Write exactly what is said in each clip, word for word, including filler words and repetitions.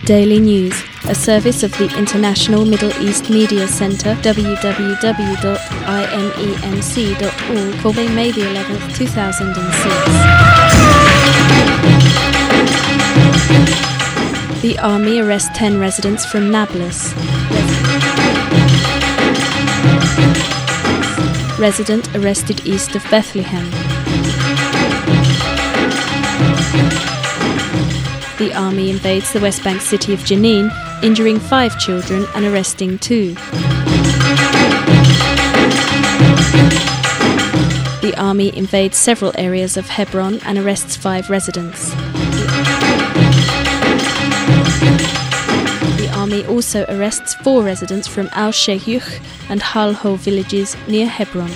Daily News, a service of the International Middle East Media Centre, w w w dot i m e m c dot org, for May the eleventh, two thousand six. The army arrests ten residents from Nablus. Resident arrested east of Bethlehem. The army invades the West Bank city of Jenin, injuring five children and arresting two. The army invades several areas of Hebron and arrests five residents. The army also arrests four residents from Al-Shayukh and Halho villages near Hebron.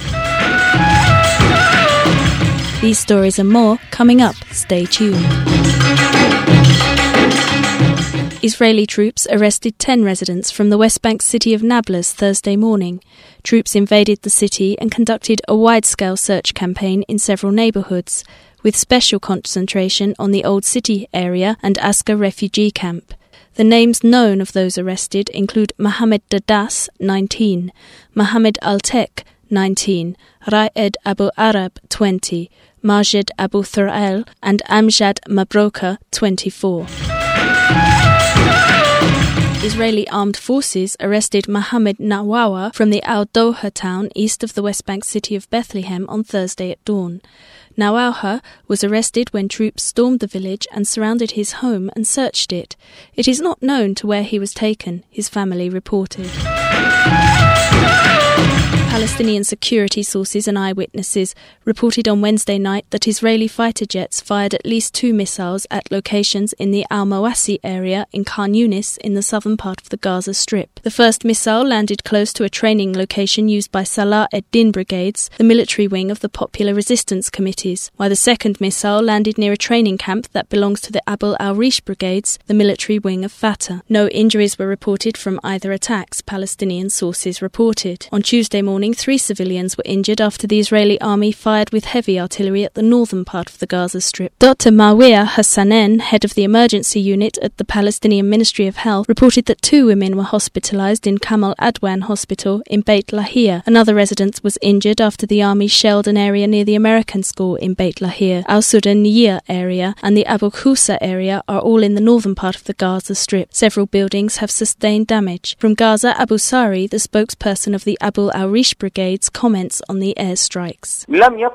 These stories and more coming up. Stay tuned. Israeli troops arrested ten residents from the West Bank city of Nablus Thursday morning. Troops invaded the city and conducted a wide-scale search campaign in several neighbourhoods, with special concentration on the Old City area and Aska refugee camp. The names known of those arrested include Mohammed Dadas, nineteen, Mohammed Altek, nineteen, Raed Abu Arab, twenty, Majid Abu Thur'al and Amjad Mabroka, twenty-four. Israeli armed forces arrested Mohammed Nawawa from the Al-Doha town east of the West Bank city of Bethlehem on Thursday at dawn. Nawawa was arrested when troops stormed the village and surrounded his home and searched it. It is not known to where he was taken, his family reported. Palestinian security sources and eyewitnesses reported on Wednesday night that Israeli fighter jets fired at least two missiles at locations in the Al-Mawasi area in Khan Yunis in the southern part of the Gaza Strip. The first missile landed close to a training location used by Salah ed-Din brigades, the military wing of the Popular Resistance Committees, while the second missile landed near a training camp that belongs to the Abu al-Rish brigades, the military wing of Fatah. No injuries were reported from either attacks, Palestinian sources reported. On Tuesday morning, three civilians were injured after the Israeli army fired with heavy artillery at the northern part of the Gaza Strip. Doctor Mawia Hassanen, head of the emergency unit at the Palestinian Ministry of Health, reported that two women were hospitalized in Kamal Adwan Hospital in Beit Lahia. Another resident was injured after the army shelled an area near the American school in Beit Lahia. Al-Sudaniyya area and the Abu Qusa area are all in the northern part of the Gaza Strip. Several buildings have sustained damage. From Gaza, Abu Sari, the spokesperson of the Abu al-Rish brigades, comments on the airstrikes.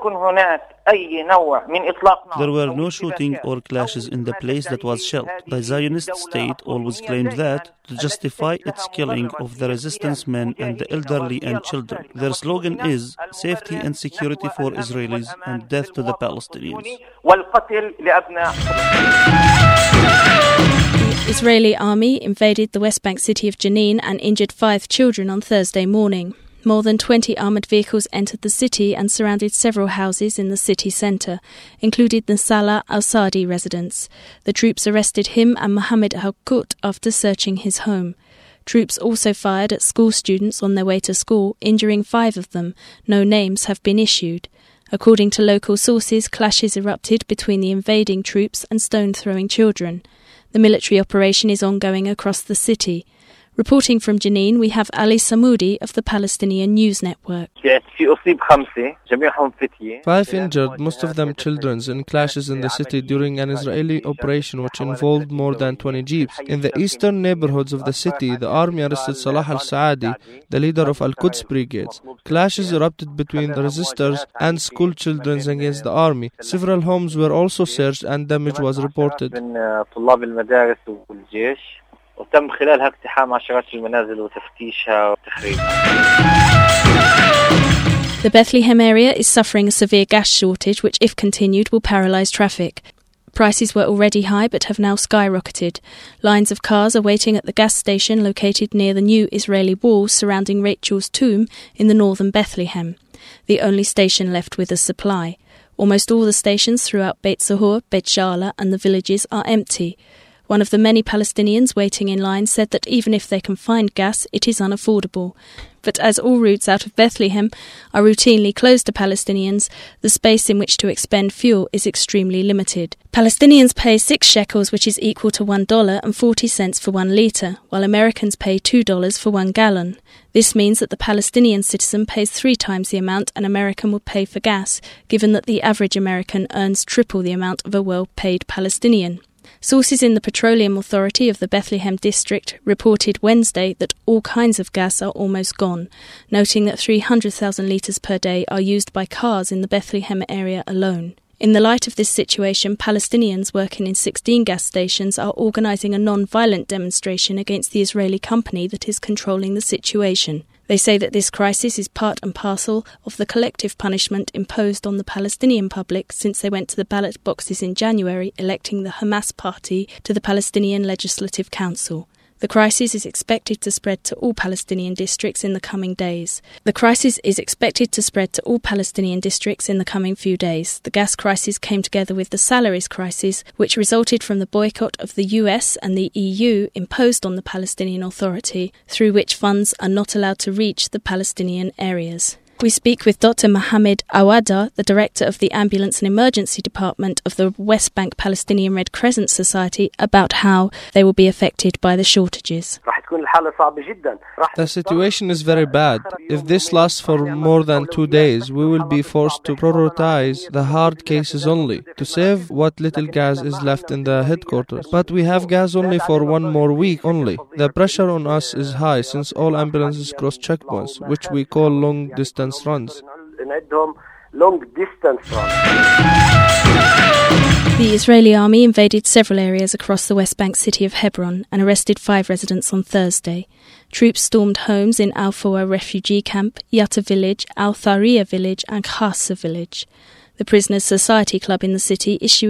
There were no shooting or clashes in the place that was shelled. The Zionist state always claimed that to justify its killing of the resistance men and the elderly and children. Their slogan is safety and security for Israelis and death to the Palestinians. The Israeli army invaded the West Bank city of Jenin and injured five children on Thursday morning. More than twenty armoured vehicles entered the city and surrounded several houses in the city centre, including the Salah al-Sadi residence. The troops arrested him and Mohammed al-Qut after searching his home. Troops also fired at school students on their way to school, injuring five of them. No names have been issued. According to local sources, clashes erupted between the invading troops and stone-throwing children. The military operation is ongoing across the city. Reporting from Jenin, we have Ali Samoudi of the Palestinian News Network. Five injured, most of them children, in clashes in the city during an Israeli operation which involved more than twenty jeeps. In the eastern neighborhoods of the city, the army arrested Salah al-Saadi, the leader of Al-Quds brigades. Clashes erupted between the resistors and school children against the army. Several homes were also searched and damage was reported. The Bethlehem area is suffering a severe gas shortage which, if continued, will paralyse traffic. Prices were already high but have now skyrocketed. Lines of cars are waiting at the gas station located near the new Israeli wall surrounding Rachel's tomb in the northern Bethlehem, the only station left with a supply. Almost all the stations throughout Beit Sahur, Beit Jala and the villages are empty. One of the many Palestinians waiting in line said that even if they can find gas, it is unaffordable. But as all routes out of Bethlehem are routinely closed to Palestinians, the space in which to expend fuel is extremely limited. Palestinians pay six shekels, which is equal to one dollar and forty cents for one litre, while Americans pay two dollars for one gallon. This means that the Palestinian citizen pays three times the amount an American would pay for gas, given that the average American earns triple the amount of a well-paid Palestinian. Sources in the Petroleum Authority of the Bethlehem district reported Wednesday that all kinds of gas are almost gone, noting that three hundred thousand litres per day are used by cars in the Bethlehem area alone. In the light of this situation, Palestinians working in sixteen gas stations are organising a non-violent demonstration against the Israeli company that is controlling the situation. They say that this crisis is part and parcel of the collective punishment imposed on the Palestinian public since they went to the ballot boxes in January electing the Hamas party to the Palestinian Legislative Council. The crisis is expected to spread to all Palestinian districts in the coming days. The crisis is expected to spread to all Palestinian districts in the coming few days. The gas crisis came together with the salaries crisis, which resulted from the boycott of the U S and the E U imposed on the Palestinian Authority, through which funds are not allowed to reach the Palestinian areas. We speak with Doctor Mohammed Awada, the director of the Ambulance and Emergency Department of the West Bank Palestinian Red Crescent Society, about how they will be affected by the shortages. The situation is very bad. If this lasts for more than two days, we will be forced to prioritize the hard cases only, to save what little gas is left in the headquarters. But we have gas only for one more week only. The pressure on us is high since all ambulances cross checkpoints, which we call long-distance runs. The Israeli army invaded several areas across the West Bank city of Hebron and arrested five residents on Thursday. Troops stormed homes in Al Foa refugee camp, Yatta village, Al Thariya village and Khassa village. The Prisoners' Society Club in the city issued